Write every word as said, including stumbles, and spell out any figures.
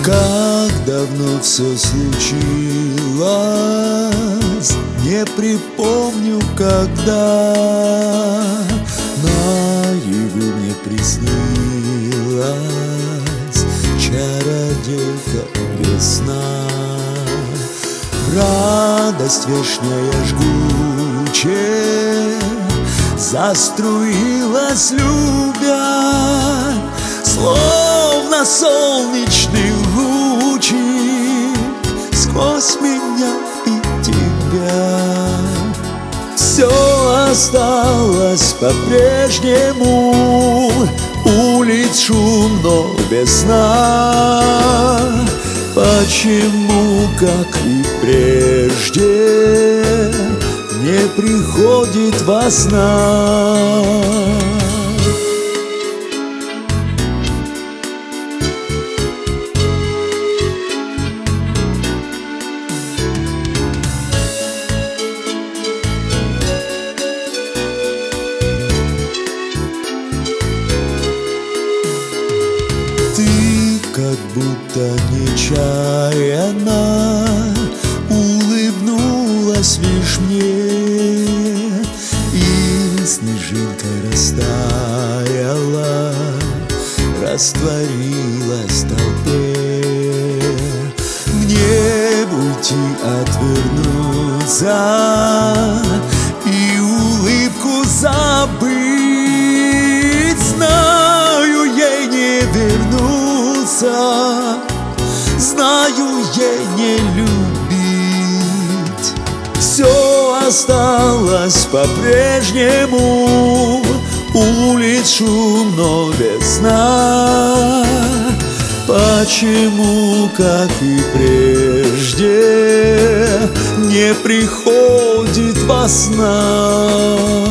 Как давно все случилось, не припомню, когда наяву мне приснилась чародейка весна. Радость вешняя жгучая заструилась, любя, словно солнечный лучик сквозь меня и тебя. Все осталось по-прежнему, улиц шум, но без сна. Почему, как и прежде, не приходит во снах? Ты как будто нечаянно улыбнулась лишь мне, и снежинкой растаяла, растворилась в толпе. Мне уйти, отвернуться и улыбку забыть, знаю, ей не вернуться, знаю, ей не любить. Все осталось по-прежнему, улиц шум, но весна. Почему, как и прежде, не приходит во снах?